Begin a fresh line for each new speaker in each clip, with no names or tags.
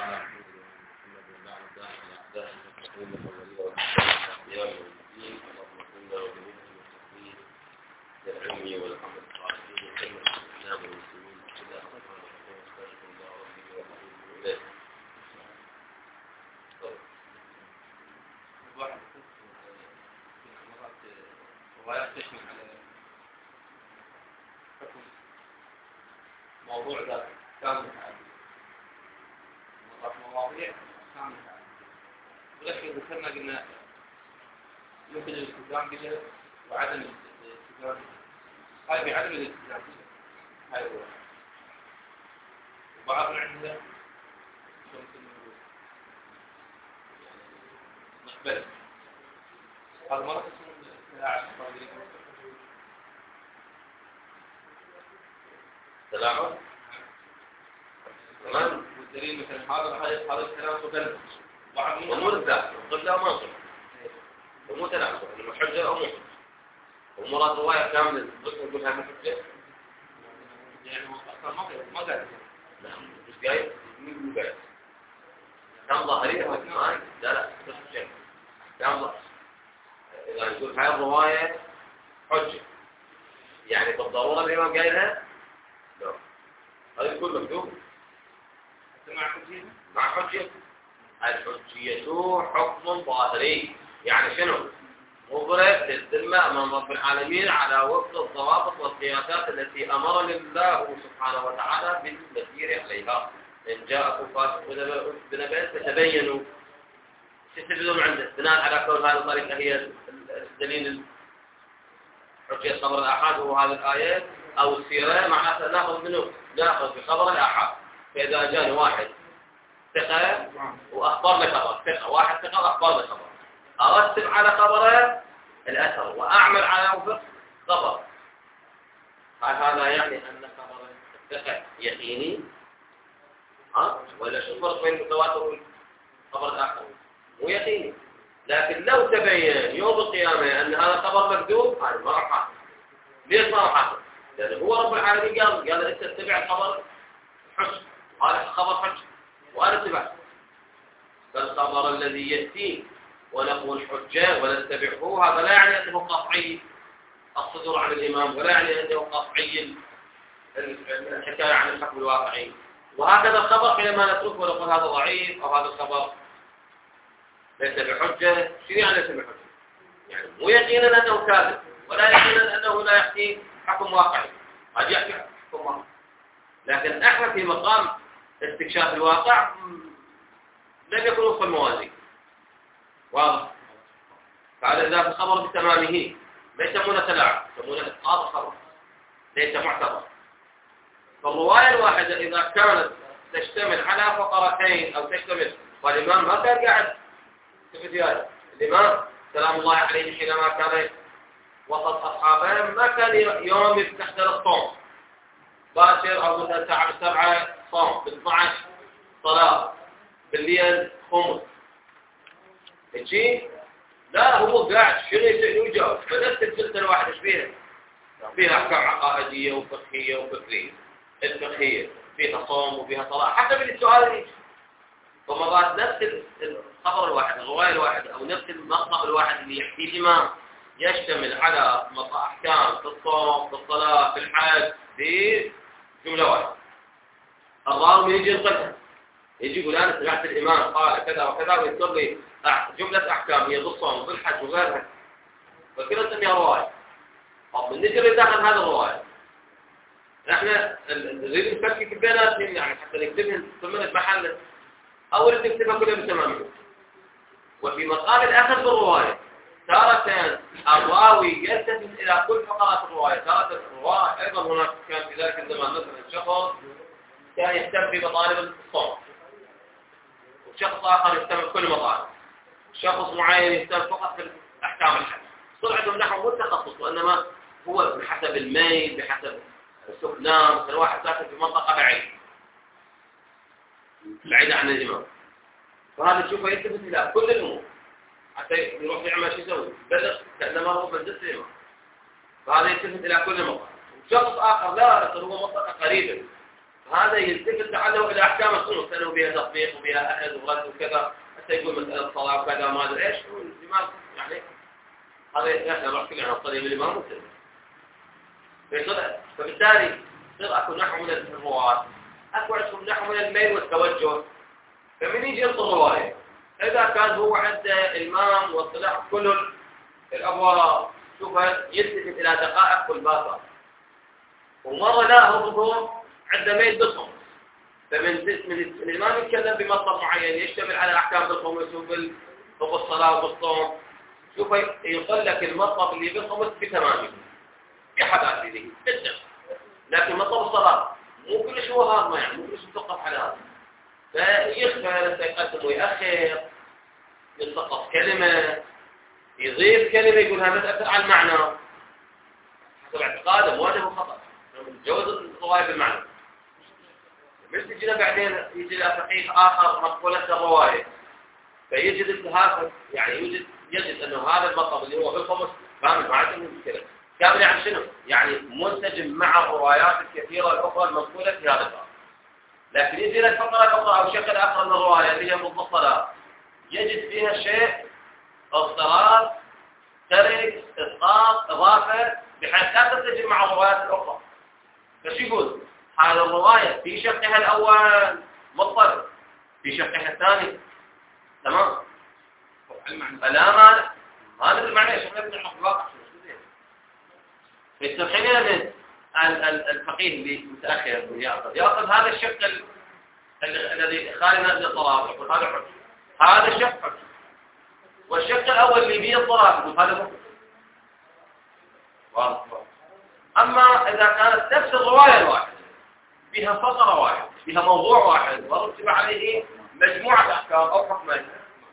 على محمد وعلى داعي الأعداء المتقين الأولين والأخيار والمسلمين اللهم كنا وجميع المسلمين للعلم والعمل الصالحين وكلمة الإسلام والمسلمين إلى أخبار الحكومة واستغفر الله ربي وأتوب إليه.
واحد روايات تشمل على حكم موضوع ذات كامل مواضيع كامل ولكن ذكرنا قلنا يمكن الالتزام بها وعدم الالتزام هاي بعدم الالتزام هاي هو وبعضنا عندنا ممكن نقبل هذا مرة اسمه
تلاعب تمام.
والدليل مثلا هذا الكلام قبل بعض
أمور الذات قبل أو ما قبل ومو تلاعب إنه حجة أو مو ومراد رواية كاملة ذكر نقولها ما حجة
يعني أصلا ما قال
لا مش جاي مين جاي كان ظاهرية لا لا بس شيء كان ظاهر إذا نقول هاي الرواية حجة يعني بالضرورة الإمام قايلها لا هذا يكون مكتوب مع حجة الحجية حكم ظاهري يعني شنو مبرر للذمة أمام رب العالمين على وفق الضوابط والقياسات التي أمرني الله سبحانه وتعالى بالتسيير عليها إن جاءكم فاسق بنبأ فتبينوا تستفيدون عنده بناء على كون هذه الطريقة هي الدليل حجية خبر الآحاد هو هذه الآيات أو السيرة معناتها نأخذ منه نأخذ بخبر الآحاد. فإذا جاني واحد ثقة وأخبرنا خبر ثقة واحد ثقة وأخبرنا خبر أرتب على خبره الأثر وأعمل على وفق خبر هذا يعني أن خبر الثقة يقيني ولا شو الفرق بين المتواتر والخبر الآخر مو يقيني لكن لو تبين يوم القيامة أن هذا خبر مكذوب هذا ما راح حاصل. ليش ما راح حاصل؟ لأن هو رب العالمين قال أنت اتبع الخبر حج هذا خبر حج وأنا اتبعت فالخبر الذي يأتي ونقول حجة ونتبعه هذا لا يعني أنه قطعي الصدور عن الإمام ولا يعني أنه قطعي الحكاية عن الحكم الواقعي. وهكذا الخبر حينما نتركه ونقول هذا ضعيف أو هذا الخبر ليس بحجة شو يعني ليس بحجة؟ يعني مو يقينا أنه كاذب ولا يقينا أنه لا يحكي حكم واقعي قد يحكي حكم واقعي لكن احنا في مقام استكشاف الواقع لم يكن وفق الموازين واضح. فعلى ذلك الخبر بتمامه لا يسمونه تلاعب يسمونه إسقاط الخبر ليس معتبر. فالرواية الواحدة إذا كانت تشتمل على فقرتين أو تشتمل والإمام ما كان قاعد في هذا الإمام سلام الله عليه حينما كان وسط أصحابه ما كان يوم يفتح الصوم باكر أو مثلا الساعة 7 صوم ب12 صلاة بالليل خمس شيء لا هو قاعد شنو يسأل ويجاوب فنفس الجلسة الواحدة ايش فيها أحكام عقائدية وفقهية وفكرية الفقهية فيها صوم وفيها صلاة حسب السؤال اللي يجي. فمرات نفس الخبر الواحد الرواية الواحدة أو نفس المقطع الواحد اللي يحكي الإمام يشتمل على أحكام في الصوم في الصلاة في الحج في جملة واحدة. الراوي يجي ينقلها يجي يقول أنا سمعت الإمام قال كذا وكذا ويذكر لي جملة أحكام هي بالصوم بالحج وغيرها فكذا نسميها رواية. طب نجي داخل هذا الرواية احنا نريد نفكك بيناتهم يعني حتى نكتبها ضمن محل أو نكتبها كلها بتمامها. وفي مقام الأخذ بالرواية تارة الراوي يلتفت إلى كل فقرات الرواية تارة الرواية أيضا هناك كان في ذلك الزمان مثلا شخص كان يهتم بمطالب الصوم وشخص آخر يهتم بكل مطالب شخص معين يهتم فقط بأحكام الحج صار عندهم نحو متخصص وإنما هو بحسب الميل بحسب السكنان مثلا واحد ساكن في منطقة بعيدة عن الإمام فهذا تشوفه يلتفت إلى كل الأمور حتى يروح يعمل شو يسوي بلغ كأنما هو مجلس الإمام فهذا يلتفت إلى كل مطلق. شخص آخر لا هو منطقة قريبة هذا يلتفت لعله إلى أحكام السنة سألوا بها تطبيق وبها أخذ ورد وكذا، حتى يقول مسألة صلاة وكذا ما أدري إيش لماذا يعني هذا إحنا نروح كلنا نصلي بالإمام مسلم. فبالتالي يصير أكو نحو من الرواة، أكو عندهم نحو من الميل والتوجه. فمن يجي ينطق الرواية إذا كان هو عنده المام واطلاع كل الأبواب شوفها يلتفت إلى دقائق كل باطل، ومرة لا هو عنده ميل بالخمس. فمن الإمام يتكلم بمطلب معين يشتمل على أحكام بالخمس وبالصلاة وبالصوم، شوف يقول لك المطلب اللي بالخمس بتمامه بحذافيره جدا، لكن مطلب الصلاة مو كل شيء هذا يعني مو كل شيء توقف على هذا. فيخفى يقدم ويأخر، يلتقط كلمة يضيف كلمة يقولها مسألة على المعنى حسب اعتقاده مواجه وخطأ جوز الرواية بالمعنى. مش تجينا بعدين يجي إلى فقيه آخر مقبولة الرواية فيجد التهافت يعني يجد أنه هذا المطلب اللي هو بالخمس كامل ما عنده مشكلة. كامل يعني شنو؟ يعني منسجم مع الروايات الكثيرة الأخرى المنقولة في هذا الباب. لكن يجي إلى الفقرة الأخرى أو شكل آخر من الرواية اللي هي مفصلة يجد فيها شيء اضطراب ترك اسقاط اضافه بحيث لا تنسجم مع الروايات الاخرى. فش يقول؟ هذا الروايه في شقها الاول مضطرب، في شقها الثاني تمام. فلا ما ندري معنى ايش احنا بنعرف الواقع شو زين. فحين الفقيه اللي متاخر ياخذ هذا الشق الذي خارج من الطراب يقول هذا حكم، هذا الشق حكم، والشق الأول اللي بيه الطراب هذا ممكن. أما إذا كانت نفس الرواية الواحدة فيها فقرة واحدة فيها موضوع واحد ورتب عليه مجموعة أحكام أو حكمين،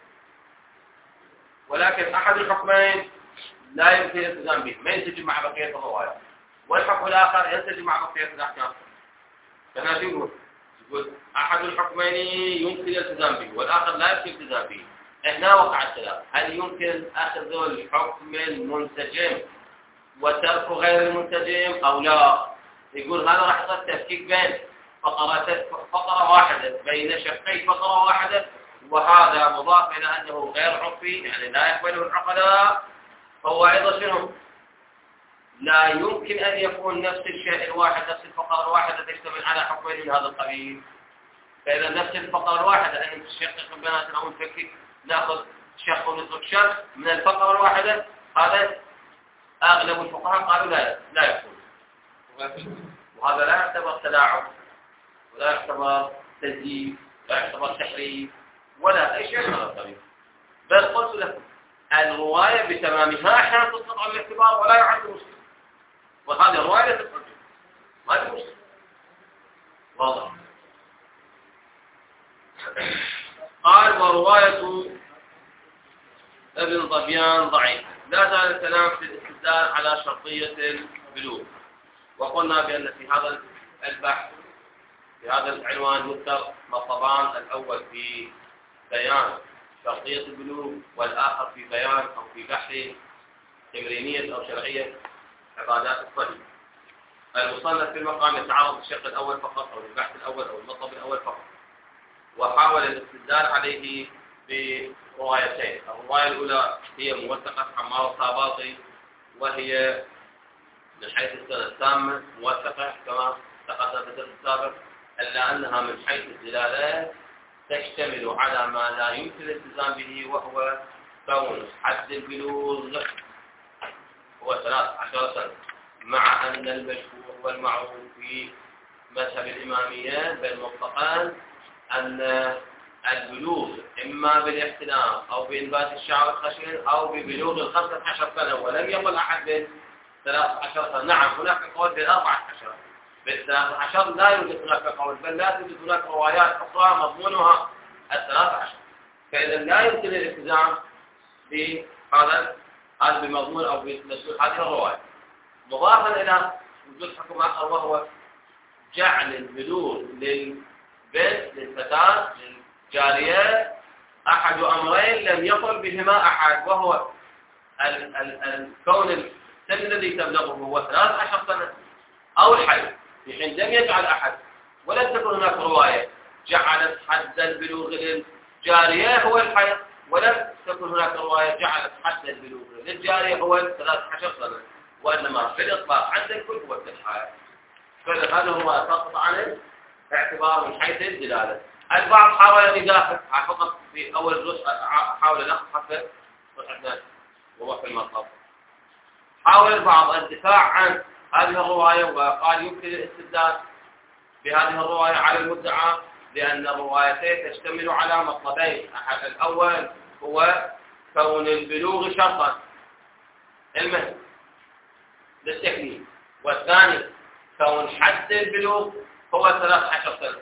ولكن أحد الحكمين لا يمكن الالتزام به ما ينسجم مع بقية الرواية، والحكم الآخر ينسجم مع بقية الأحكام. كما يقول أحد الحكمين يمكن الالتزام به والآخر لا يمكن الالتزام به. هنا وقع الخلاف، هل يمكن أخذ الحكم المنسجم وترك غير المنسجم أو لا؟ يقول هذا راح يصير تفكيك بين فقرة واحدة بين شقي فقرة واحدة، وهذا مضاف إلى أنه غير عرفي يعني لا يقبله العقلاء، فهو أيضا شنو؟ لا يمكن أن يكون نفس الشيء الواحد نفس الفقرة الواحدة تشتمل على حكمين من هذا القبيل. فإذا نفس الفقرة الواحدة أن تشقق بيناتنا ونفكك نأخذ شق ونترك شق من الفقرة الواحدة، هذا أغلب الفقهاء قالوا لا يكون، وهذا لا يعتبر تلاعب ولا يعتبر تزييف ولا يعتبر تحريف ولا أي شيء من هذا القبيل. بل قلت لكم الرواية بتمامها أحيانا تسقط عن الاعتبار ولا يعد مسلم، وهذه الرواية تسقط ما هي مسلم. واضح. قال ورواية ابن ظبيان ضعيف. لا زال الكلام في الاستدلال على شرطية البلوغ، وقلنا بأن في هذا البحث في هذا العنوان يذكر مطلبان، الأول في بيان شرطية البلوغ والآخر في بيان أو في بحث تمرينية أو شرعية عبادات الصلاة. المصنف في المقام يتعرض للشق الأول فقط أو البحث الأول أو المطلب الأول فقط، وحاول الاستدلال عليه بروايتين. الرواية الأولى هي موثقة عمار الطاباطي، وهي من حيث السنة التامة موثقة كما تقدم في الدرس السابق، إلا أنها من حيث الدلالات تشتمل على ما لا يمكن الالتزام به، وهو كون حد البلوغ هو 13 سنة، مع أن المشهور والمعروف في مذهب الإمامية بالمطلقان أن البلوغ إما بالاحتلام أو بإنبات الشعر الخشن أو ببلوغ 15 سنة، ولم يقل أحد بال 13 سنة. نعم هناك قول بال 14، بال 13 لا يوجد هناك قول، بل لا توجد هناك روايات أخرى مضمونها 13. فإذا لا يمكن الالتزام بهذا بمضمون أو بمسؤول هذه الرواية، مضافا إلى وجود حكم آخر وهو جعل البلوغ للبنت للفتاة للجارية أحد أمرين لم يقل بهما أحد، وهو كون السن الذي تبلغه هو 13 سنة أو الحي، في حين لم يجعل أحد ولم تكن هناك رواية جعلت حد البلوغ للجارية هو الحيض، ولم تكن هناك رواية جعلت حد البلوغ للجارية هو 13 سنة، وإنما في الإطلاق عند الكل هو الحيض. فهذا هو سقط عن الاعتبار من حيث الدلالة. البعض حاول أن يدافع فقط في أول جزء، حاول الأخ حتى صحتنا وهو في المطلب. حاول البعض الدفاع عن هذه الرواية وقال يمكن الاستدلال بهذه الرواية على المدعى لأن الروايتين تشتمل على مطلبين. الأول هو كون البلوغ شرطا المهر للتكليف، والثاني كون حد البلوغ هو 13 سنة.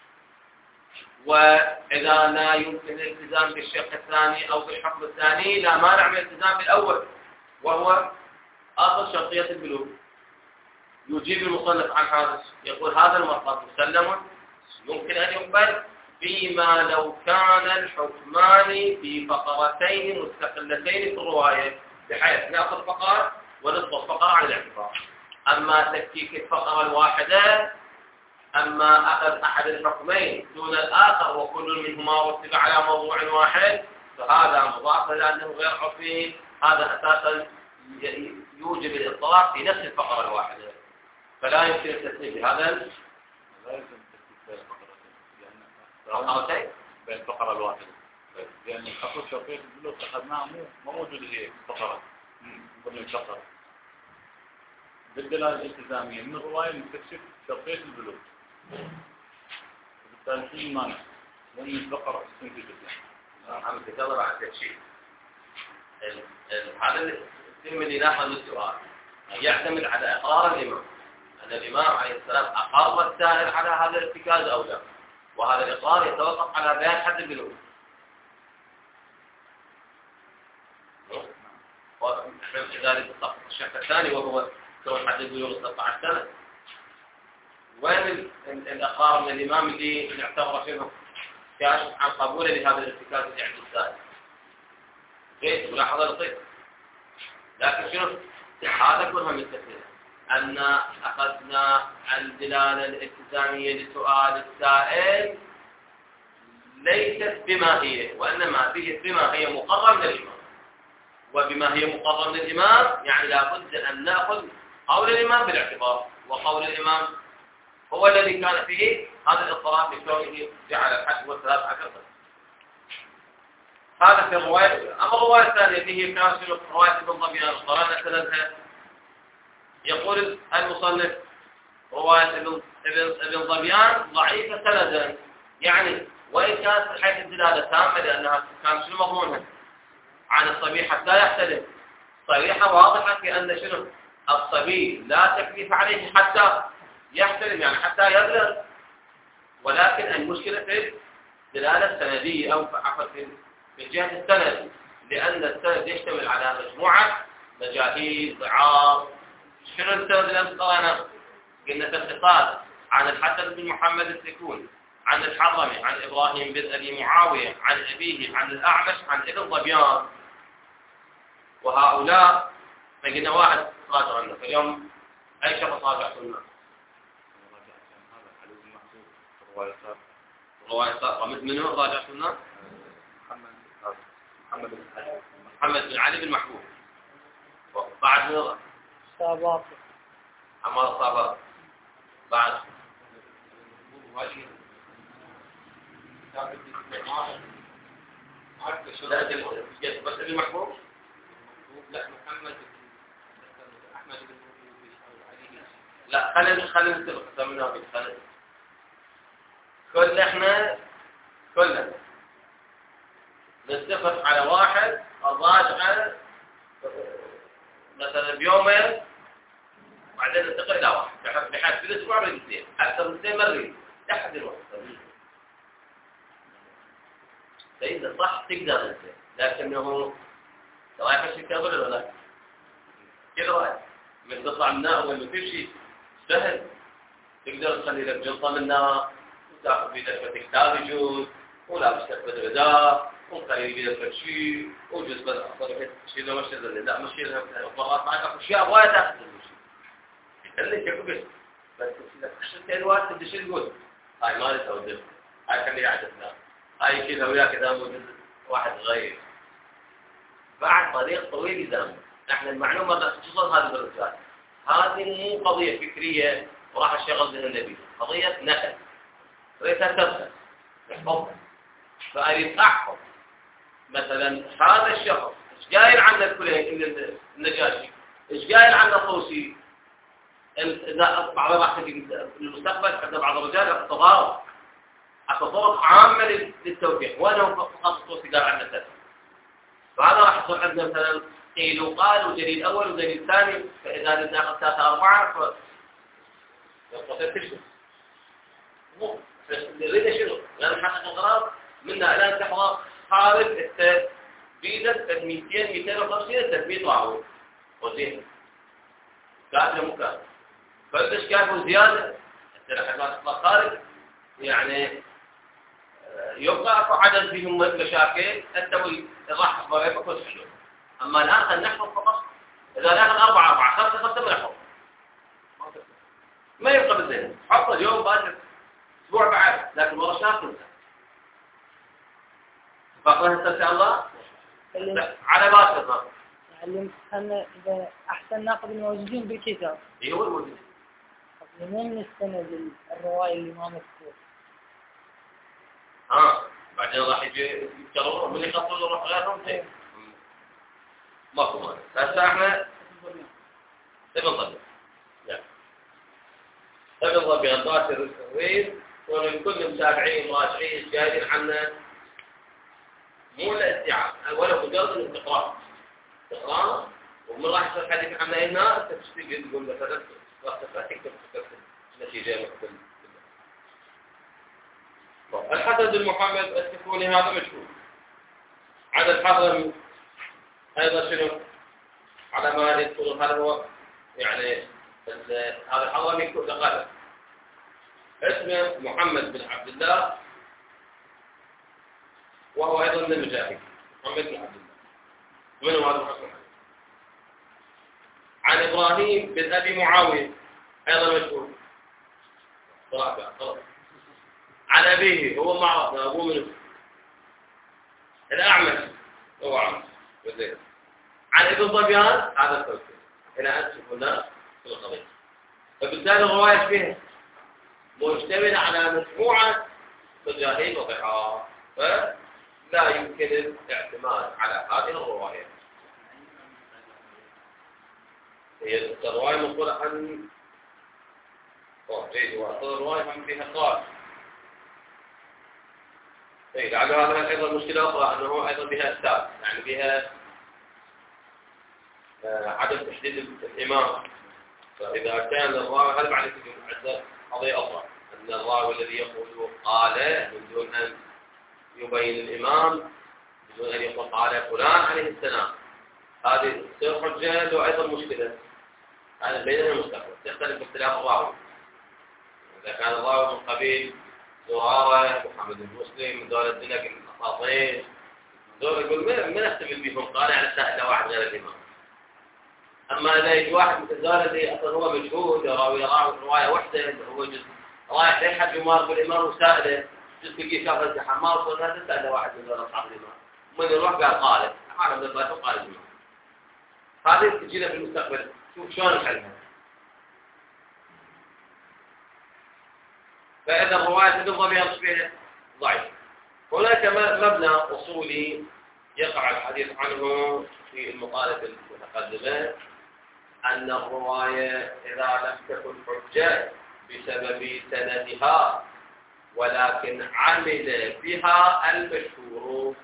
وإذا لا يمكن الالتزام بالشق الثاني أو بالحكم الثاني لا مانع من الالتزام بالأول وهو أصل شرطية البلوغ. يجيب المصنف عن هذا، يقول هذا المطلب مسلم يمكن أن يقبل فيما لو كان الحكمان في فقرتين مستقلتين في الرواية، بحيث نأخذ فقرة ونصف الفقرة على الاعتبار. أما تفكيك الفقرة الواحدة، أما أخذ أحد الحكمين دون الآخر وكل منهما رتب على موضوع واحد، فهذا مضاف لأنه غير عرفي. هذا أساسا يوجب الاضطراب في نفس الفقرة الواحدة، فلا يمكن التسليم بهذا.
لا يمكن التسليم بين الفقرتين بين الفقرة الواحدة، لأن أصل شرطية البلوغ أخذناها مو موجودة هي فقرة ضمن الفقرة. بالدلالة الالتزامية من الرواية نكتشف شرطية البلوغ، وبالتالي في مانع لأن الفقرة تنتج الإسلام.
عم تتكلم عن تكشيف. هذا السلم اللي ناخذ السؤال يعتمد على إقرار الإمام أن الإمام عليه السلام أقر السائل على هذا الارتكاز أو لا، وهذا الإقرار يتوقف على بيان حد البلوغ. وكذلك الشق الثاني وهو كون حد البلوغ 13 سنة. وين الإقرار من الإمام اللي نعتبره فيه كاشف عن قبوله لهذا الارتكاز اللي عند السائل؟ جيد، ملاحظة لطيفة. لكن شنو؟ هذا كلها من التفسير أن أخذنا الدلالة الالتزامية لسؤال السائل ليست بما هي، وإنما بما هي مقرر من الإمام. وبما هي مقرر من الإمام يعني لابد أن نأخذ قول الإمام بالاعتبار، وقول الإمام هو الذي كان فيه هذا الاضطراب بكونه جعل الحد هو 13 سنة. هذا في الرواية. أما الرواية الثانية اللي هي كانت في رواية ابن ظبيان قرانا سندها، يقول المصنف رواية ابن ظبيان ضعيفة سندا، يعني وإن كانت من حيث الدلالة تامة لأنها كانت شنو مضمونها عن الصبي حتى يحتلم، صريحة واضحة في أن شنو الصبي لا تكليف عليه حتى يحتلم، يعني حتى يبلغ. ولكن المشكلة في الدلالة السندية أو عفوا من جهة السند، لأن السند يشتمل على مجموعة مجاهيل ضعاف. شنو السند اللي قلنا؟ قلنا الاتصال عن الحسن بن محمد السكون عن الحضرمي عن إبراهيم بن أبي معاوية عن أبيه عن الأعمش عن ابن ظبيان. وهؤلاء فقلنا واحد راجع عنه. فاليوم أي شخص راجع سنة؟ رواية سابقة منه راجع سنة؟ محمد بن علي بن محبوب. بعد منه
صابات
عمار صابات. بعد بس ابن محبوب؟
لا محمد أحمد بن علي.
لا خلينا نتفق منها بالخلل. كلنا نتفق على واحد الراجعة مثلا بيومين وبعدين ننتقل إلى واحد بحيث في الأسبوع نريد اثنين، أكثر من اثنين مرين لحد الوقت. فإذا صح تقدر أنت، لكنه رأيك الشيء كذا ولا لا؟ كذا رأيك من تطلع من النار ولا في شيء سهل تقدر تخلي لك جلطة من النار وتأخذ بيدك كتاب يجوز ولا بستقبل غداء وتخلي بيدك شيء وجوز بس أخذ شيء لو مش لا مش شيء مرات معك أشياء وايد تأخذ الشيء اللي كبر بس إذا خشيت الوقت بدي شيء يقول هاي ما تسوي هاي خليه يعجبنا هاي كذا ويا كذا واحد غير بعد طريق طويل يزام. احنا المعلومة خصوصا هذه الرجال هذه مو قضية فكرية وراح اشتغل بها النبي، قضية نقل ريتها تبقى تحفظها. فأريد أحفظ مثلا هذا الشخص ايش قايل عنه النجاشي، ايش قايل عنه الطوسي. إذا بعض راح تجي في المستقبل عند بعض الرجال راح تتضارب حتى طرق عامة للتوفيق، وأنا فقط الطوسي قال عنه كذا. فهذا راح يصير عندنا مثلا قيل وقال ودليل أول ودليل ثاني، فإذا ناخذ 3 4 فتصير تشتغل. مو نريد شنو؟ لا نحقق الغرض منها الآن تحضر خارج بيدك 200 250 300 راوي وزين كافي مكان. فإيش كافي زيادة حتى لحظات تطلع خارج يعني يبقى أكو عدد فيهم مشاكل أنت راح ضريبك وتحلو. أما الآن خلينا نحفظ فقط. إذا ناخذ 4 4 5 5 ما نحفظ ما يبقى بالذهن. حط اليوم باكر أسبوع بعد لكن والله شاف فقرأها إن شاء الله على باكر.
يعني أن إذا أحسن ناخذ الموجودين بالكتاب.
هو الموجود.
مو من السند الرواية اللي ما مذكور.
بعدين راح يجي يكررون من يخطون روح غيرهم. ماكو مانع. هسه احنا ابن ضبيان. لا. ابن ضبيان ضاشر التغوير وكل متابعين راجعين جايين عنا مو الادعاء ولا مجرد الاستقرار. استقرار ومن راح يصير حديث عنا هنا انت تشتغل تقول مثلا وقت تكتب نتيجه مكتوبه. الحسن بن محمد السكوني هذا مشهور. عن الحضرمي أيضا شنو؟ على ما يذكر هذا هو يعني هذا الحضرمي كل قال اسمه محمد بن عبد الله وهو أيضا من المجاهد. محمد بن عبد الله من هذا محمد؟ عن إبراهيم بن أبي معاوية أيضا مشهور. صراحة عن أبيه هو معروف أبوه منه الأعمش هو عمش وزين. عن ابن ضبيان هذا التوكيل إلى أن تشوفنا في القضية. فبالتالي الرواية فيها مشتملة على مجموعة مجاهيل وضحايا فلا يمكن الاعتماد على هذه الرواية. هي الرواية منقولة عن جيد وأصل الرواية هم فيها قال لعل هذا أيضا مشكلة أخرى أنه أيضا بها أسباب يعني بها عدم تحديد الإمام. فإذا كان الراوي غالب على عدة قضية أخرى أن الراوي الذي يقول قال من دون أن يبين الإمام بدون أن يقول قال فلان عليه السلام هذه تصير حجة له أيضا مشكلة. هذا بيننا المستقبل تختلف باختلاف الراوي. إذا كان الراوي من قبيل زرارة محمد بن مسلم من دولة الدنق الأساطين دول يقول من نحتمل بهم قال على سائل واحد غير الإمام. أما إذا يجي واحد مثل دولة دي أصلا هو مجهول راوي رواية واحدة هو جزء رايح يحد يمار بالإمام وسائله جزء بيجي شاف الزحام ما وصل الناس سأل واحد من دولة أصحاب الإمام ومن يروح قال قال أنا من الله قال الإمام. هذه تجينا في المستقبل شوف شلون نحلها. فإذا الرواية ابن ضبيان فيها ضعيف. هناك مبنى أصولي يقع الحديث عنه في المقالة المتقدمة أن الرواية إذا لم تكن حجة بسبب سندها ولكن عمل بها المشهور.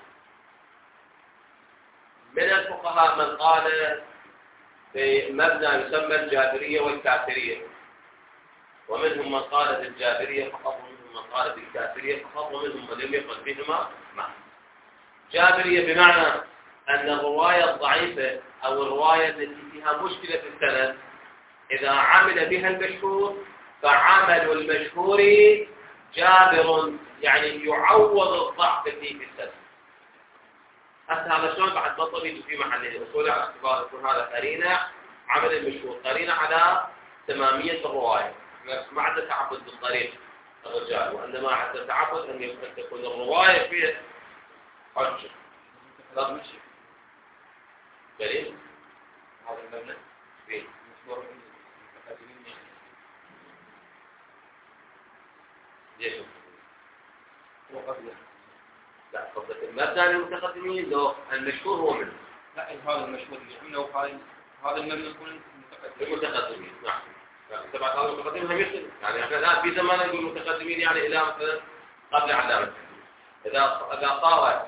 من الفقهاء من قال بمبنى يسمى الجابرية والكافرية ومنهم من قال بالجابرية فقط ومنهم من قال بالكافرية فقط ومنهم من لم يقل بهما معا. جابرية بمعنى أن الرواية الضعيفة أو الرواية التي فيها مشكلة في السند إذا عمل بها المشهور فعمل المشهور جابر يعني يعوض الضعف الذي في السند. حتى هذا شلون بعد بطل يجي في محل الأصول على اعتبار يكون هذا قرينة عمل المشهور قرينة على تمامية الرواية ما عندك تعبد بالطريق الرجال، وإنما حتى تعقد أن تكون الرواية فيها حجة. لا ماشي. دليل
هذا المبنى
فيه
مشهور بالمتقدمين
ليش؟
وقبله.
لا قصدك المبنى للمتقدمين لو المشهور هو منه.
لا هذا المشهور اللي عمله هذا المبنى يكون متقدم.
المتقدمين نعم. تبع هذا المتقدمين هم يصل يعني احنا الآن في زمان نقول المتقدمين يعني إلى مثلا قبل علامة. إذا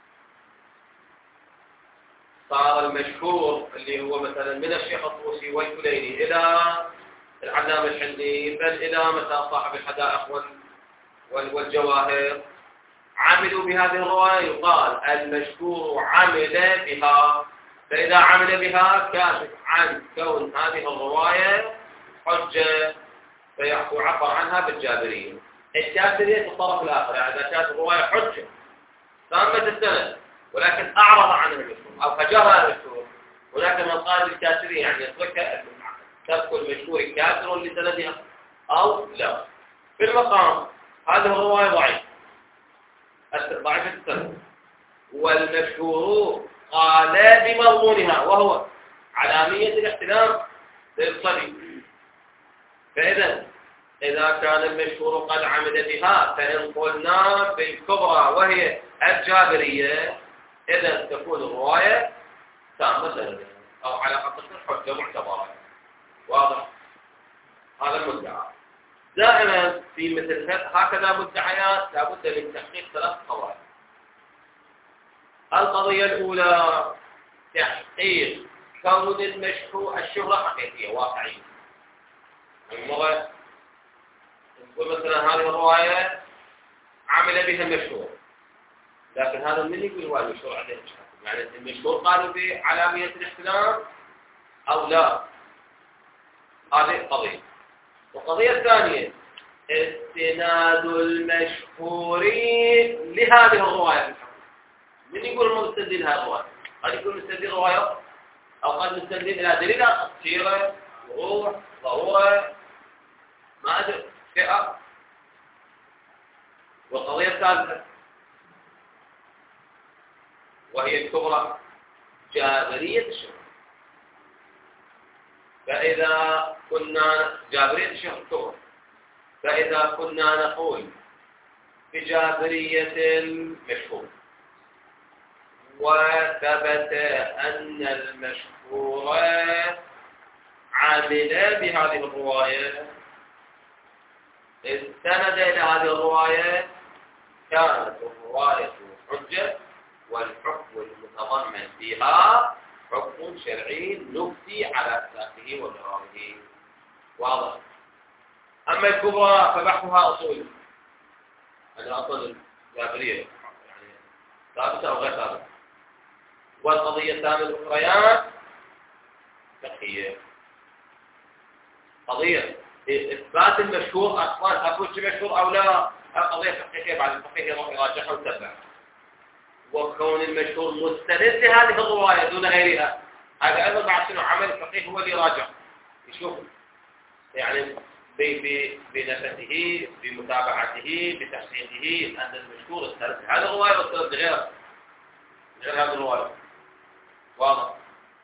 صار المشهور اللي هو مثلا من الشيخ الطوسي والكليني إلى العلامة الحندي بل إلى مثلا صاحب الحدائق والجواهر عملوا بهذه الرواية يقال المشهور عمل بها. فإذا عمل بها كاشف عن كون هذه الرواية حجة فيعبر عنها بالجابرية. الجابرية في الطرف الآخر يعني إذا كانت الرواية حجة تامة السند ولكن أعرض عنها المشهور أو هجرها المشهور ولكن من قال الكاسري يعني يترك ترك المشهور كاسر لسندها أو لا. في المقام هذه الرواية ضعيفة السند والمشهور قال بمضمونها وهو علامية الاحتلام للصبي. إذا كان المشهور قد عمل بها فإن قلنا بالكبرى وهي الجابرية إذا تكون الرواية تامة سندها أو على أقل حجة معتبرة. واضح؟ هذا المدعى. دائما في مثل هكذا مدعيات لابد من تحقيق 3 قواعد. القضية الأولى تحقيق كون المشهور الشهرة حقيقية واقعية. المرة نقول مثلا هذه الرواية عمل بها المشهور لكن هذا من يقول هو المشهور عليه مشكلة يعني المشهور قالوا بعلامية الاحتلام أو لا. هذه قضية. والقضية الثانية استناد المشهورين لهذه الرواية. من يقول مستند لهذه الرواية؟ قد يكون مستند رواية أو قد مستند إلى دليل سيرة وروح ضرورة ما أدري فئة. والقضية الثالثة وهي الكبرى جابرية الشهر. فإذا كنا جابرية الشهر الكبرى فإذا كنا نقول بجابرية المشهور وثبت أن المشهور عامل بهذه الرواية استند إلى هذه الرواية كانت الرواية حجة والحكم المتضمن فيها حكم شرعي نفتي على أساسه ومراره. واضح؟ أما الكبرى فبحثها أصول أنا أصل الجابرية يعني ثابتة أو غير ثابتة. والقضية الثانية الأخريات فقهية. قضية إثبات المشهور أصلا أثبت مشهور أو لا قضية فقهية بعد الفقهية روح يراجعها وتتبع. وكون المشهور مستند لهذه الرواية دون غيرها هذا أيضا بعد شنو عمل الفقيه هو اللي يراجع يشوف يعني بنفسه بمتابعته بتحقيقه أن المشهور استند هذه الرواية واستند غير هذه الرواية. واضح؟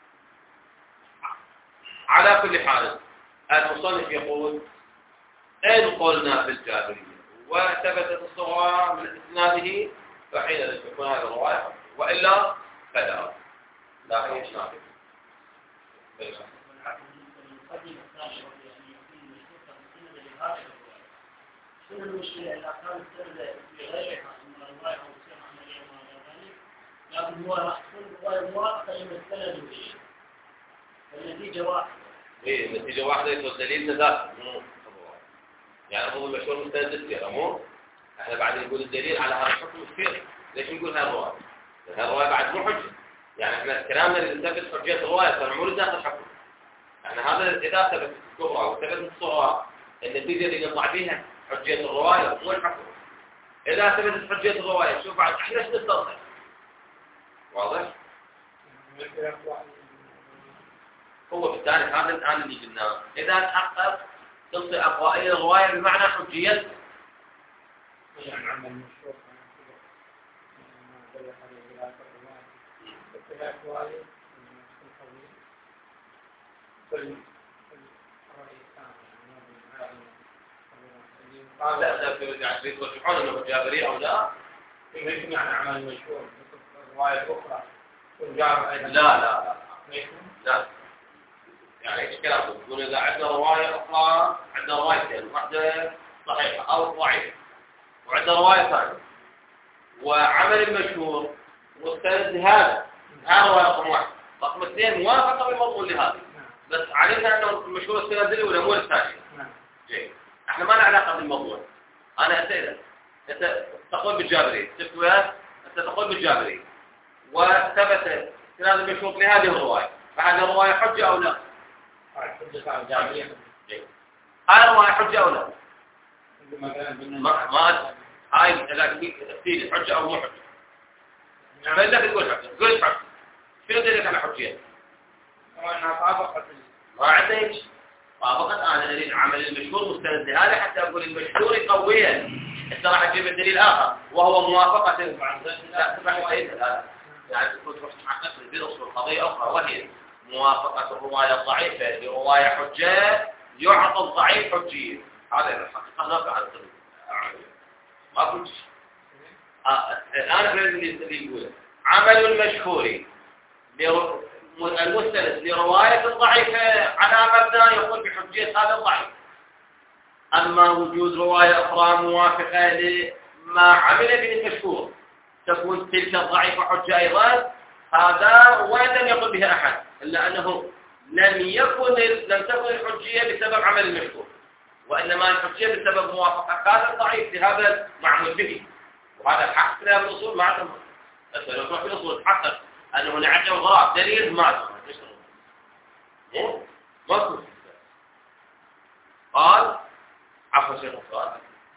على كل حال المصنف يقول إن قلنا بالجابرية وثبتت الصغرى من إسناده فحين تكون هذه الرواية وإلا فلا لا أي شيء.
شنو المشكلة إذا كان السند في غيرها من الرواية أو السنة عملية وما ذلك لكن هو راح تكون الرواية موافقة لما السند به فالنتيجة واحدة.
إيه النتيجة واحدة والدليل ذات يعني أفضل المشهور مستند السيرة مو احنا بعد نقول الدليل على هذا الحكم السيري. ليش نقول هذا الرواية؟ لأن هذا الرواية بعد مو حجة يعني احنا كلامنا اللي نثبت حجية الرواية فنعمل ذات الحكم. احنا هذا إذا ثبت الكبرى وثبت الصغرى النتيجة اللي نطلع بها حجية الرواية هو الحكم. إذا ثبتت حجية الرواية شوف بعد احنا ايش نستنصر. واضح؟ هو بالتالي هذا الآن اللي قلناه إذا تحقق تصل أقوائل الرواية بمعنى حجية
يعني عمل مشهور ما دل عليه ولاية الرواية بخلاف والد كل رأي ثاني
لا يتوجهون انه جابري او لا.
يمكن يعني عمل مشهور مثل رواية أخرى والجار أيضا
لا لا يعني ايش كلامه؟ يقول اذا عندنا روايه اخرى، عندنا روايتين، واحده صحيحه او ضعيفه وعندنا روايه ثانيه وعمل المشهور مستند لهذا، هذا هو رقم واحد. رقم اثنين موافقه بالمضمون لهذا، بس علينا انه المشهور السند الاولى مو الثانيه. جيد، احنا ما لنا علاقه بالمضمون. انا اسالك انت تقول بالجابري، انت تقول بالجابري وثبت استناد المشروط لهذه الروايه، فهذه الروايه حجه او لا؟ هاي الروايه حجه او لا؟ ما هاي اذا حجه او مو حجه. فإنك تقول حجه، تقول حجه. شنو دليلك على حجيه؟
وأنها طابقت
ما عندك طابقت. انا اريد عمل المشهور مستند لهذا حتى اقول المشهور قويا. انت راح تجيب الدليل اخر وهو موافقه. لا تبع هذا يعني تروح تحقق بالاصل قضيه اخرى، وهي موافقه الروايه الضعيفه لروايه حجه يعطى الضعيف حجيه. هذا الحقيقه نافع عن الدليل. ما قلت الان اللي يقول عمل المشهور المستند لروايه ضعيفه على مبنى يقول بحجيه هذا الضعيف. اما وجود روايه اخرى موافقه لما عمل به المشهور تكون تلك الضعيفه حجه ايضا. هذا وان لم يقل بها احد الا انه لم تكن الحجيه بسبب عمل المشهور، وانما الحجيه بسبب موافقه هذا الضعيف لهذا المعمول به. وهذا حق كلام الاصول ما تم. بس لو تروح في الاصول تحقق انه نعجب غراب دليل ما تم. ما قال عفوا شيخ السؤال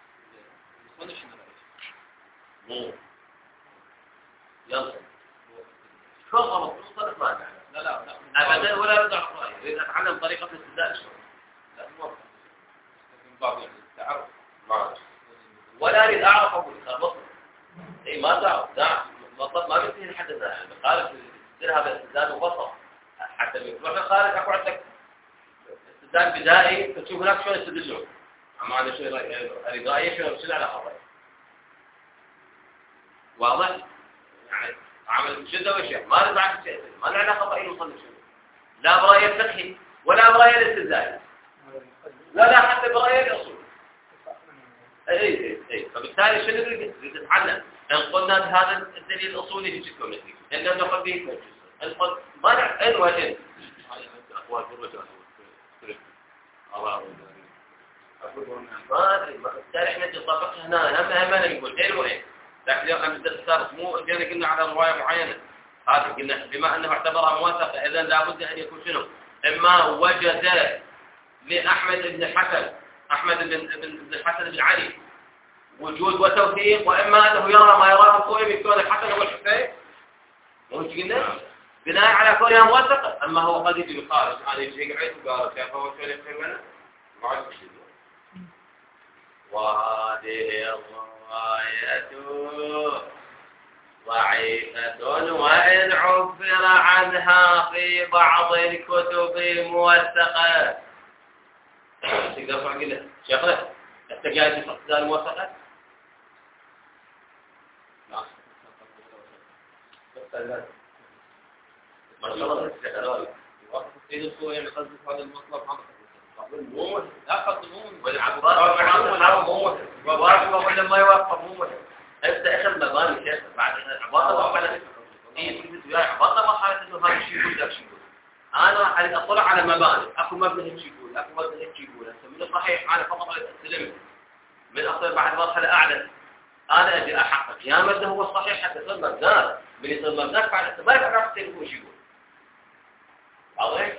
يلا شو غلط مصطلح ما تعلم. لا ابدا ولا ارجع رايي اذا اتعلم طريقه الاستدلال شلون. لا مو من باب التعرف ما ولا اريد اعرف اقول خلاص اي ما تعرف مطلب ما بينتهي لحد الان خارج تصير هذا الاستدلال مبسط حتى يروح الخارج اكو عندك استدلال بدائي تشوف هناك شلون يستدلون. اما هذا شيء اريد رايي شنو على خبر واضح يعني عمل شده وشيء ما له بعد شيء ما له علاقه براي المصنف لا براي الفقهي ولا براي الاستدلال ولا حتى براي الاصول. اي فبالتالي شنو نريد نتعلم؟ ان قلنا هذا الدليل الاصولي في شكل نتيجه لان نقول به الفقه ما نعرف اين وين
اقوال الرجال
ما ادري بالتالي احنا نطبق هنا ما نقول غير وين. لكن اليوم عند الدرس السابق مو جينا قلنا على روايه معينه هذه قلنا بما انه اعتبرها موثقه اذا لابد ان يكون شنو؟ اما وجد لاحمد بن حسن بن الحسن بن علي وجود وتوثيق، واما انه يرى ما يراه القوي من كون الحسن والحسين مش قلنا بناء على كونها موثقه. اما هو قد يجي يقال انا يجي يقعد وقال كيف هو شو يفهم منه ما عاد شيء. وهذه الرواية ضعيفة وإن عبر عنها في بعض الكتب موثقة. تقدر تقول له شيخنا أنت جاي في استدلال موثقة؟ لا. ما شاء الله استدلال. إذا هو يعني قصد هذا المطلب لا قدمون والعبارة ولا ما يوافق مو انت اخذ مباني شيخ بعد عبارة ولا عبارة ما حالة انه هذا الشيء يقول ذاك شيء يقول. انا اريد اطلع على مباني اكو مبنى هيك يقول اكو مبنى هيك يقول. هسه من الصحيح انا فقط اريد استلم من اصل بعد مرحلة اعلى انا اجي احقق يا مبنى هو الصحيح حتى يصير مبنى من يصير مبنى بعد ما يعرف يقول شيء يقول. واضح؟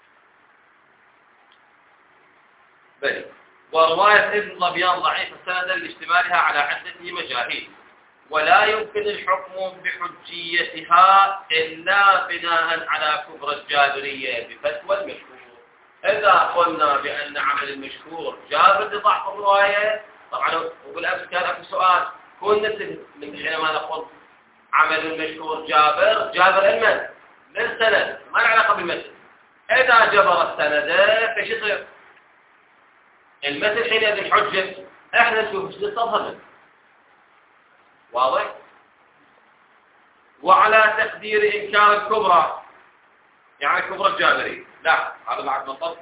بل ورواية ابن ظبيان ضعيفة سندا لاشتمالها على عدة مجاهيل ولا يمكن الحكم بحجيتها إلا بناء على كبر الجابرية بفتوى المشهور. إذا قلنا بأن عمل المشهور جابر لضعف الرواية طبعا وبالأمس كان أكو سؤال كون نسب من حينما نقول عمل المشهور جابر المن للسند ما له علاقة بالمثل. إذا جبر السند فش يصير؟ المثل حينئذ حجة. احنا نشوف ايش نستظهر. واضح؟ وعلى تقدير إنكار الكبرى يعني الكبرى الجابري لا هذا بعد نطق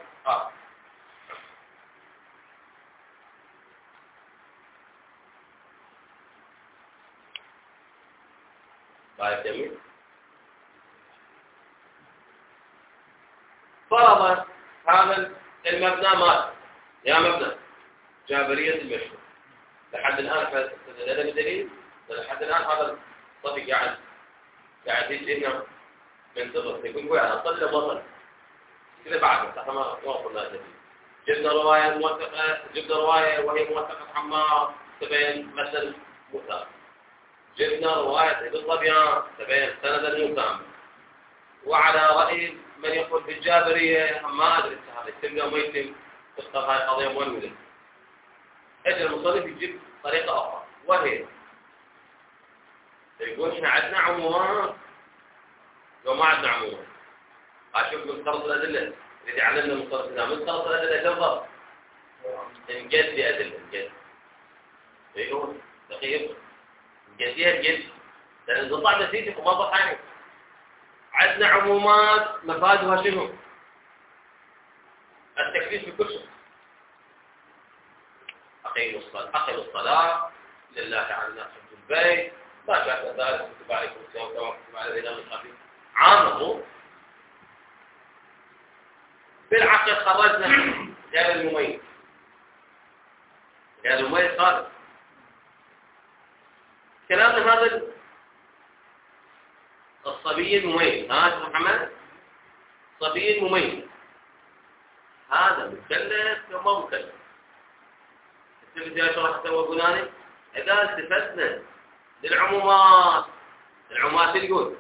طيب جميل. فرضا هذا المبنى مات يا مبنى جابرية المشهور لحد الآن فلدينا بدليل لحد الآن هذا الصبي قاعد يجينا من ضغط يقول قوي أنا طلع بطل كذا بعد صح ما وصلنا النبي جبنا رواية موثقة وهي موثقة حمار تبين مثل موسى جبنا رواية ابن طبيان تبين سند موسى وعلى رأي من يقول بالجابرية ما أدري هذا يتم أو ما يتم تختار هاي قضية مولودة. أجل المصنف يجيب طريقة أخرى وهي يقول إحنا عندنا عمومات لو ما عندنا عمومات أشوف من خلط الأدلة اللي علمنا من خلط الأدلة تنظر انجد لأدلة انجد يقول دقيق انجديها انجد لأن إذا طلع نتيجة وما ضحاني عندنا عمومات مفادها شنو؟ التكليف بكل شيء أقيموا الصلاة لله تعالى حج البيت ما شاء ذلك كتب عليكم الصيام كما كتب على الذين من قبلكم عامه بالعقل خرجنا غير المميز خالص كلامنا هذا الصبي المميز ها محمد صبي المميز هذا مكلف وما مكلف السبب يا شرح سوى قولاني إذا استفدنا للعمومات يقول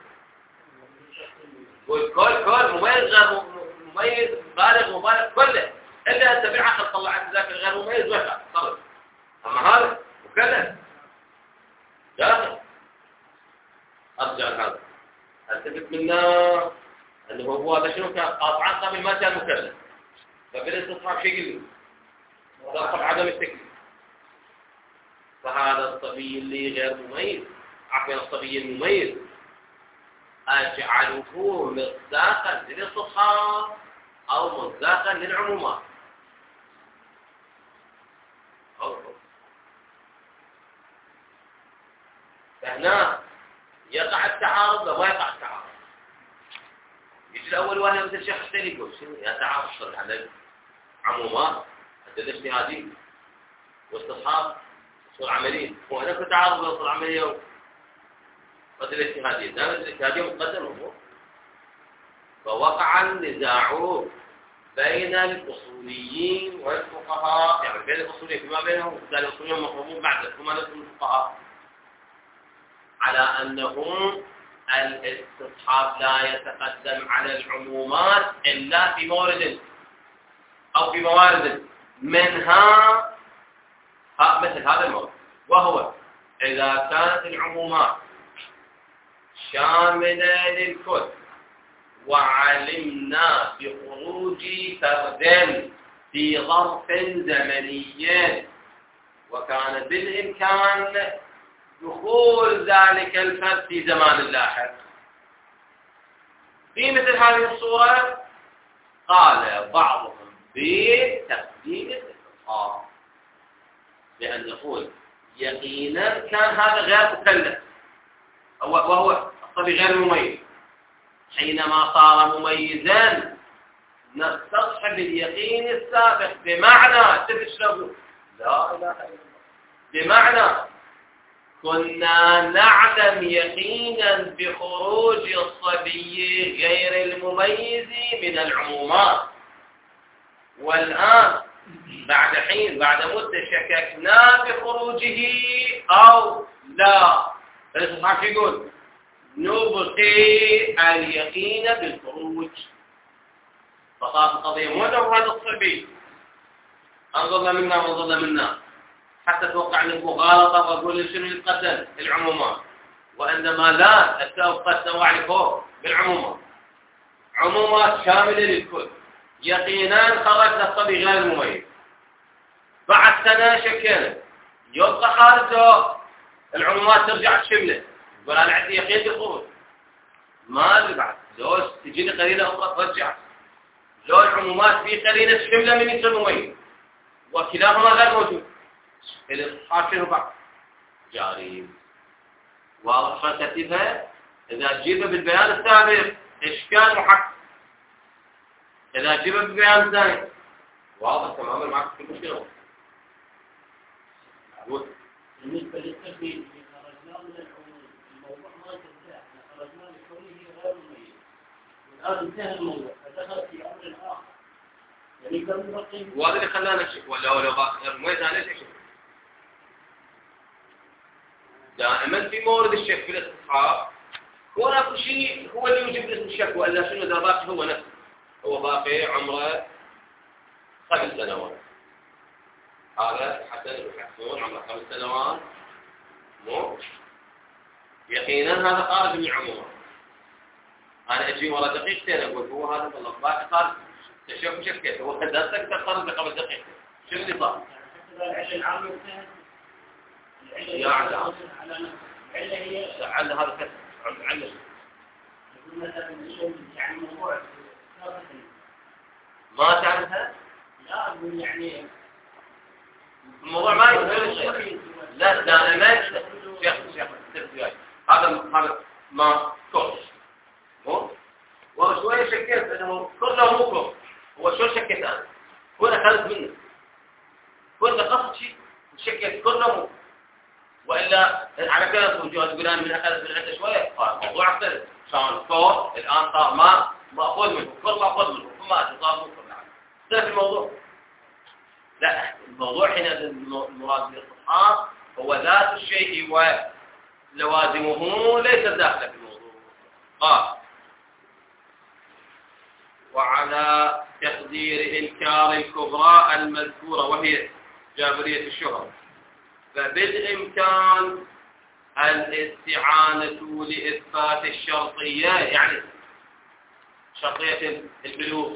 كل مميز غير مميز بالغ كله إلا أنت بالعقل طلعت ذاك الغير مميز وحده صرف أما هذا مكلف داخل أرجع هذا أستفد منه أنه هو هذا شنو كان قاطعا قبل ما كان مكلف فبالاستصحاب شيء قليل وضغط عدم التكليف فهذا الصبي اللي غير مميز عفوا الصبي المميز أجعله مصداقا للاستصحاب أو مصداقا للعمومات فهنا يقع التعارض ولا يقع التعارض يجي الأول واحد مثل الشيخ الثاني يقول شنو يتعارض صرح على العمومات حتى الاجتهادي واستصحاب أصول عملية هو هناك تعارض بين أصول عملية وقد الاجتهادية دائما الاجتهادية مقدم هو فوقع النزاع بين الأصوليين والفقهاء يعني بين الأصوليين فيما بينهم وكان الأصوليين مفهومون بعد ثم نفسهم الفقهاء على أنهم الاستصحاب لا يتقدم على العمومات إلا في مورد أو في موارد منها مثل هذا المورد وهو إذا كانت العمومات شاملة للكل وعلمنا بخروج فرد في ظرف زمني وكان بالإمكان دخول ذلك الفرد في زمان لاحق في مثل هذه الصورة قال بعضهم بتقديم الاستصحاب بأن نقول يقينا كان هذا غير مكلف وهو الصبي غير مميز حينما صار مميزا نستصحب اليقين السابق بمعنى تفشلوا لا إله إلا الله بمعنى كنا نعلم يقينا بخروج الصبي غير المميز من العمومات والآن بعد مدة شككنا بخروجه أو لا فالإصحاح يقول نبقي اليقين بالخروج فصارت القضية مو هذا الصبي أنظرنا منا حتى توقع لك مغالطة وأقول شنو يتقدم العمومات، وإنما لا قد نوع لفوق بالعمومات، عمومات شاملة للكل. يقينا خرجنا الصبي غير المميز، بعد سنة شكينا يبقى خارج العمومات ترجع تشمله، يقول أنا عندي يقين بالخروج، ما أدري بعد لو تجيني قرينة أخرى ترجع، لو العمومات في قرينة تشمله من يصير مميز وكلاهما غير موجود، الإصحاب شنو بعد؟ جاري. واضح شلون ترتيبها؟ إذا تجيبها بالبيان السابق إشكال محقق، إذا تجيبها بالبيان الثاني واضح تماما معك في مشكلة.
بالنسبة للترتيب اللي خرجناه من العموم، الموضوع ما انتهى، احنا خرجناه لكونه غير مميز، والآن انتهى الموضوع فدخل في أمر آخر، يعني كم بقي.
وهذا اللي خلانا نشك، ولا باقي مميز أنا ليش أشك؟ دائما في مورد الشك في الاستصحاب هو أكو شيء هو اللي يوجب اسم الشك، وإلا شنو إذا باقي هو نفسه، هو باقي عمره 5 سنوات، هذا حسن الحسون عمره 5 سنوات، مو يقينا هذا خارج من العموم. أنا أجي ورا دقيقتين أقول هو هذا والله باقي خارج، تشوف شكيت هو حدثتك تقرب قبل دقيقتين، شو اللي صار؟
العلة العام انتهت.
يا علا
العلة هي
لعل هذا كسر علة
يقول مثلا اليوم يعني موضوع ثابت.
ما تعرفها؟
لا أقول يعني
الموضوع ما يصير شيء. لا ما يصير شيخ هذا ما كورس مو وشوية شكيت انه كله مو كورس. هو شو شكيت انا وين اخذت منه وين قصد شيء شكيت كله مو، والا على كذا وجوه تقول انا من اخذت من عنده شويه فالموضوع اختلف كان كور الان صار ما ماخذ منه كل ماخذ منه ما صار مو كور اختلف الموضوع. لا الموضوع هنا المراد بالاستصحاب هو ذات الشيء ولوازمه ليست داخله في الموضوع. قال وعلى تقدير إنكار الكبرى المذكورة وهي جابرية الشهرة فبالإمكان الاستعانة لإثبات الشرطية يعني شرطية البلوغ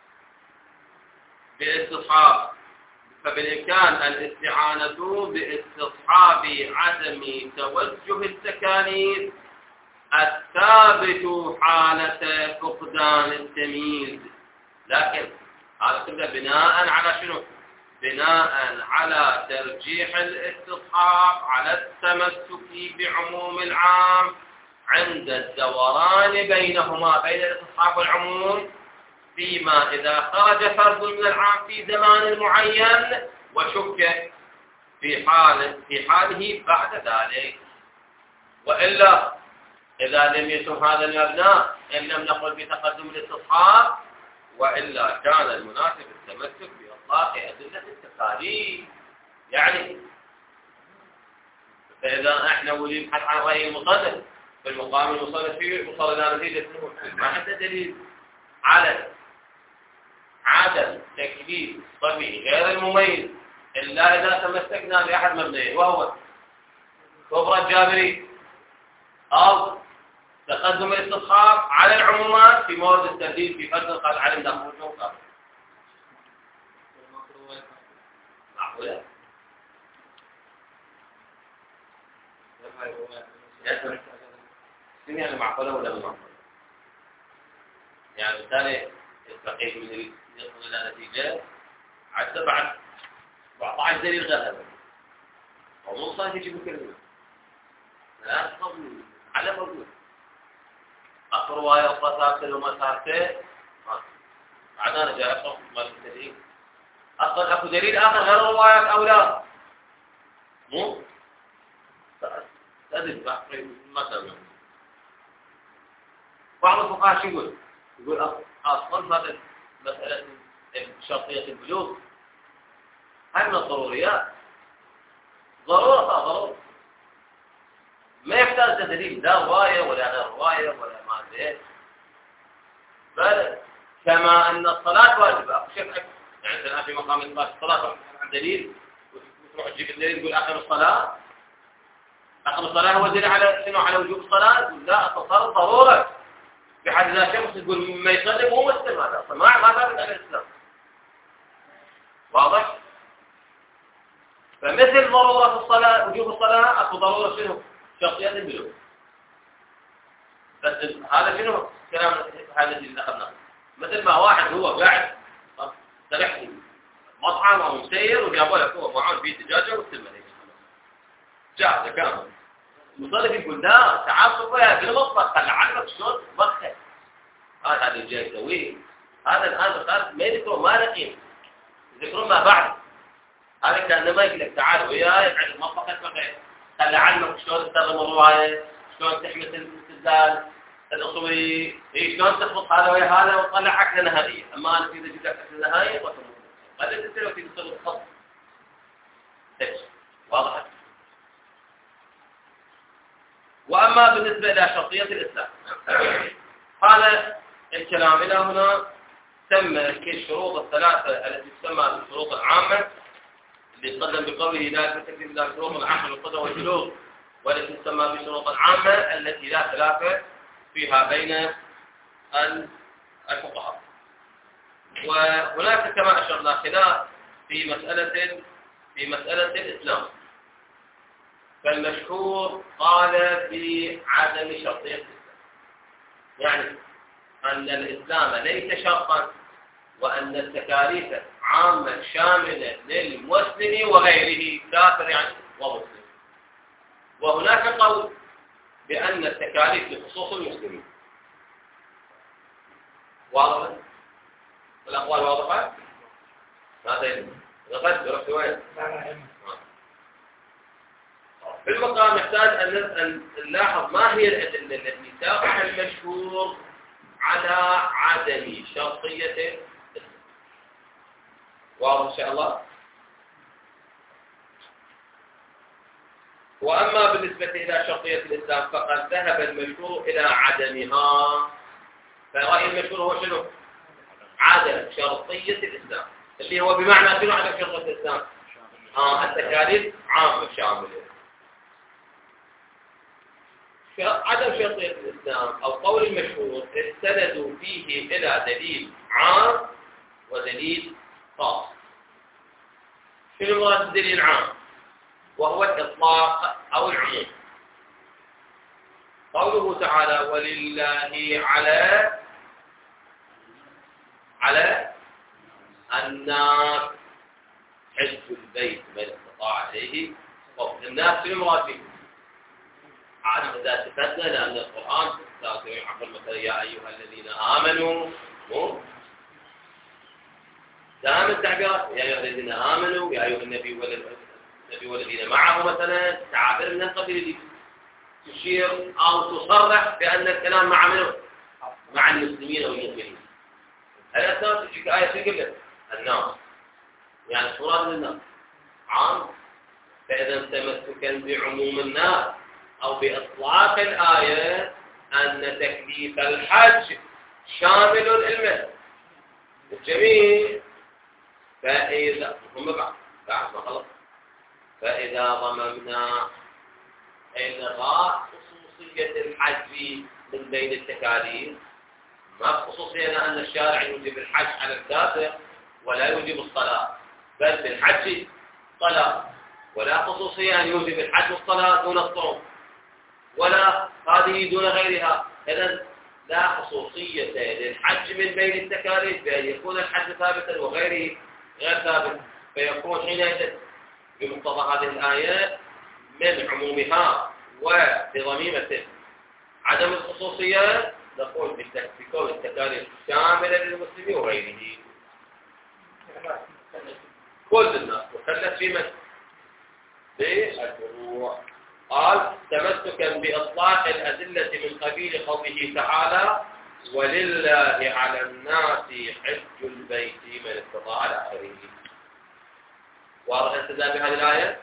بالاستصحاب، فبالإمكان الاستعانة باستصحاب عدم توجه التكاليف الثابت حالة فقدان التمييز. لكن هذا كله بناء على شنو؟ بناء على ترجيح الاستصحاب على التمسك بعموم العام عند الدوران بينهما بين الاستصحاب والعموم، فيما إذا خرج فرد من العام في زمان معين وشك في حاله بعد ذلك. وإلا إذا لم يتم هذا المبنى إن لم نقل بتقدم الاستصحاب، وإلا كان المناسب التمسك بإطلاق أدلة التكاليف. يعني فإذا احنا ونبحث عن رأي المصنف في المقام المصنف فيه وصلنا نتيجة ما حتى دليل على عدم تكليف الصبي غير المميز إلا إذا تمسكنا بأحد مبنيين وهو كبرى الجابري أو تقدم الاستصحاب على العمومات في مورد التهديد في فترة قد علم دخول النقطة. معقولة؟ شنو يعني معقولة ولا معقولة؟ يعني بالتالي الفقيه من يصل إلى نتيجة عدد بعد 14 دليل غير هذا موضوع صار يجيب كلمة لا تقبل على موجود أخر رواية أخرى ثابتة وما ثابتة بعد أنا جاء أشرف ما الدليل أصلا أكو دليل آخر غير الروايات أو لا مو تدري مثلا بعض الفقهاء شو يقول أصلا هذا مسألة شرطية البلوغ هاي من الضروريات ضرورة ما يحتاج دليل لا رواية ولا غير رواية ولا ما أدري بل كما أن الصلاة واجبة شيء يعني الآن في مقام الصلاة عن دليل تروح تجيب الدليل تقول أقم الصلاة. أقم الصلاة هو الدليل على شنو؟ على وجوب الصلاة. تقول لا الصلاة ضرورة بحد ذا شخص تقول ما يصلي مو مسلم، هذا أصلا ما ثابت على الإسلام. واضح؟ فمثل ضرورة الصلاة وجوب الصلاة أكو ضرورة شنو؟ شرطيات البلوغ. بس هذا شنو؟ كلام هذا اللي أخذناه. مثل ما واحد هو قاعد ترحل مطعم أو مسير وجابوا لك هو معاه فيه دجاجة والسلمة ليش جاهزة كامل. المصرف يقول لا تعال صبها في المطبخ خلي علمك شلون تطبخها. هذا اللي جاي يسويه. هذا الآن ما يذكرون ما نقيم يذكرون ما بعد. هذا كان ما يقول لك تعال وياي بعد المطبخ اسمعي خلي علمك شلون تستخدم الرواية، شلون تحمل الاستدلال الأصولي، شلون تخلط هذا ويا هذا وتطلع أكلة نهائية. أما أنا إذا جبت لك أكلة نهائية ما تموت. قلت تسوي وتيجي تصير الخط. واضح؟ وأما بالنسبة إلى شرطية الإسلام هذا الكلام إلى هنا تم الشروط الثلاثة التي تسمى بالشروط العامة اللي تقدم بقوله لا تكفي إلا شروط العقل والقدرة والبلوغ، والتي تسمى بالشروط العامة التي لا خلاف فيها بين الفقهاء. وهناك كما أشرنا خلاف في مسألة الإسلام. فالمشهور قال بعدم شرطية الإسلام، يعني أن الإسلام ليس شرطا، وأن التكاليف عامة شاملة للمسلم وغيره كافر يعني ومسلم. وهناك قول بأن التكاليف لخصوص المسلمين. واضح؟ الأقوال واضحة؟ هذا غفت رحت وين؟ في المقام نحتاج أن نلاحظ ما هي الأدلة التي تقع المشهور على عدم شرطية الإسلام. واضح إن شاء الله؟ وأما بالنسبة إلى شرطية الإسلام فقد ذهب المشهور إلى عدمها. فرأي المشهور هو شنو؟ عدم شرطية الإسلام، اللي هو بمعنى شنو عدم شرطية الإسلام؟ التكاليف عامة شاملة. عدم شرطية الإسلام أو قول المشهور استندوا فيه إلى دليل عام ودليل خاص. شنو مراد الدليل العام؟ وهو الإطلاق أو العموم. قوله تعالى ولله على الناس حج البيت من استطاع عليه قبل. الناس شنو مراد فيه؟ عاد إذا استفدنا لأن القرآن يعبر مثلا يا أيها الذين آمنوا دائما التعبيرات يا أيها الذين آمنوا يا أيها النبي والذين معه مثلا تعابير من القبيل اللي تشير أو تصرح بأن الكلام مع منه؟ مع المسلمين أو المؤمنين. الأساس تجيك آية تقول الناس يعني مراد للناس عام. فإذا تمسكا بعموم الناس أو بإطلاق الآية أن تكليف الحج شامل للمسلم الجميع. فإذا هم بعد ما خلص فإذا ضممنا إلغاء خصوصية الحج من بين التكاليف، ما خصوصية أن الشارع يوجب الحج على الكافر ولا يوجب الصلاة، بل بالحج صلاة، ولا خصوصية أن يوجب الحج والصلاة دون الصوم ولا هذه دون غيرها. إذن لا خصوصية للحج من بين التكاليف بأن يكون الحج ثابتا وغيره غير ثابت. فيكون حينئذ بمقتضى هذه الآيات من عمومها وبضميمة عدم الخصوصيات نقول بكون التكاليف شاملة للمسلمين وغيره. كل الناس مكلف في مثل بالفروع. قال تمسكا بإطلاق الأدلة من قبيل قوله تعالى ولله على الناس حج البيت من استطاع على آخره. واضح الاستدلال بهذه الآية؟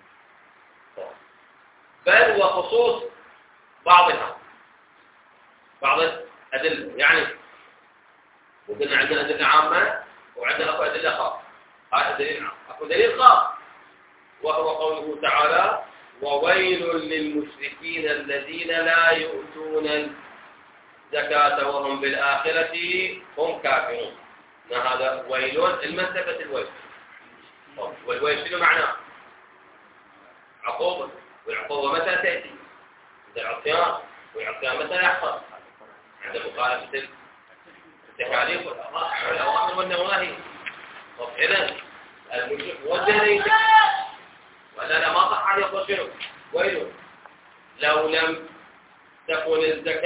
بل وخصوص بعضها بعض الأدلة. يعني وقلنا عندنا أدلة عامة وعندنا أكو أدلة خاصة. هذا دليل عام، أكو دليل خاص وهو قوله تعالى وويل للمشركين الذين لا يؤتون الزكاة وهم بالآخرة هم كافرون. هذا ويل المنسبة الويل، والويل شنو معناه؟ عقوبة، والعقوبة متى تأتي؟ عند العصيان، والعصيان متى يحصل؟ عند مخالفة التكاليف والأوامر والنواهي. إذا المشرك موجه ليس ولا لا، ما صح أن يقول شنو؟ ويل لو لم تكن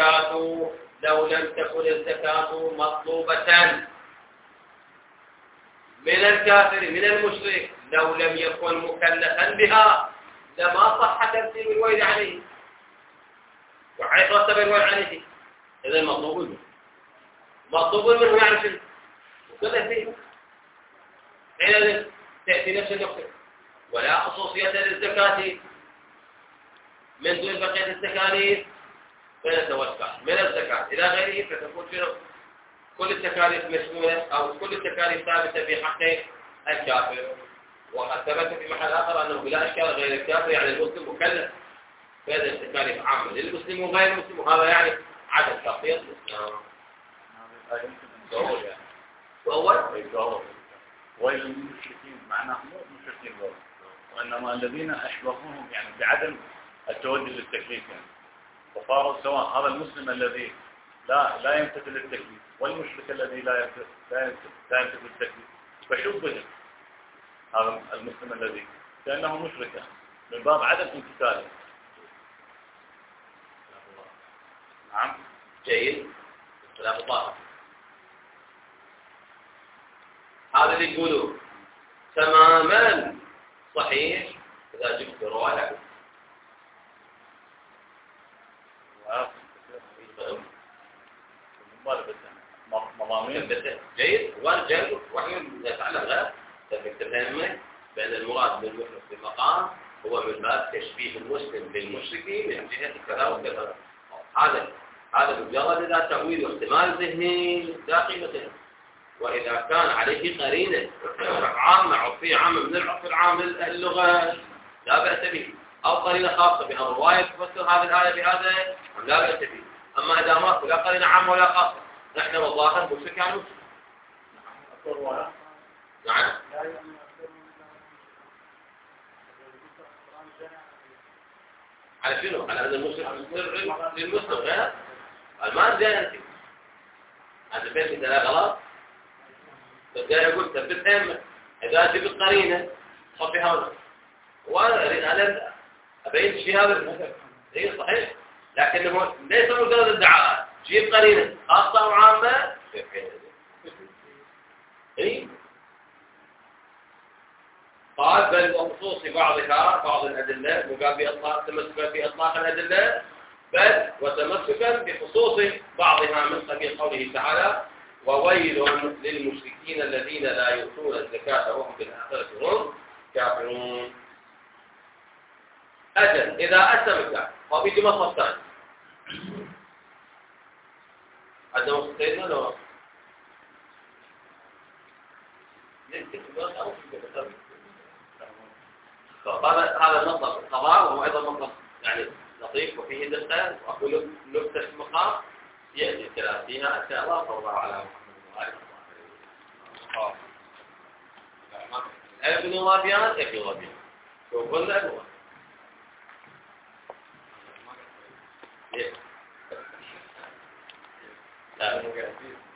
الزكاة مطلوبة من الكافر من المشرك، لو لم يكن مكلفا بها لما صح ترتيب الويل عليه وحيث رتب الويل عليه. إذا مطلوب منه يعني شنو؟ وكذا فيه حينئذ تأتي نفس النقطة ولا خصوصية للزكاة من دون بقية التكاليف فنتوسع من الزكاة إلى غيره، فتكون شنو؟ كل التكاليف مشمولة أو كل التكاليف ثابتة في حق الكافر. وقد ثبت في محل آخر أنه بلا إشكال غير الكافر يعني المسلم مكلف، فهذه التكاليف عامة للمسلم وغير المسلم، وهذا يعني عدم شخصية الإسلام.
ويل للمشركين معناه مو مشركين دول، وإنما الذين أشبهوهم يعني بعدم التوجه للتكليف يعني، وصاروا سواء هذا المسلم الذي لا يمتثل التكليف والمشرك الذي لا يمتثل التكليف، فشبه هذا المسلم الذي كأنه مشرك من باب عدم امتثاله. نعم
جيد. خلاف الظاهر هذا اللي يقولوا تماما صحيح إذا جبت رواية جيد. والجل وحين يتعلم غير تفهم بأن المراد بالمشرك في المقام هو من باب تشبيه المسلم بالمشركين من جهة كذا وكذا. هذا مجرد إذا تأويل واحتمال ذهني لا قيمة له. وإذا كان عليه قرينة عامة عرفية عامة من العرف العام اللغة لا بأس به، أو قرينة خاصة بها الرواية تفسر هذه الآية بهذا لا بأس به. أما إذا ما لا قرينة عامة ولا خاصة نحن والظاهر مشرك يعني مشرك. نعم. على شنو؟ على هذا المشرك للمسلم غير المان زين أنت هذا البيت إذا لا غلط فجاء يقول ثبت أمة إذا جبت قرينة صفي هذا وأنا أبين شيء هذا هي صحيح، لكنه ليس مجرد ادعاء. جيب قرينة خاصة وعامة إيه قال بل وخصوص بعضها بعض الأدلة مقابل بإطلاق تمسكا بإطلاق الأدلة بل وتمسكا بخصوص بعضها من قبيل قوله تعالى وويل للمشركين الذين لا يؤتون الزكاة وهم بالآخرة هم كافرون. أجل إذا أسلم هو بيجي مصر ثاني هذا مصر سيدنا لو هذا المطلق القضاء وهو أيضا مطلق يعني لطيف وفيه دقة. وأقول نكتة المقام يأتي الكلام فيها إن شاء الله صلى الله على محمد وآله وصحبه. ابن غابيان شو قلنا ابن غابيان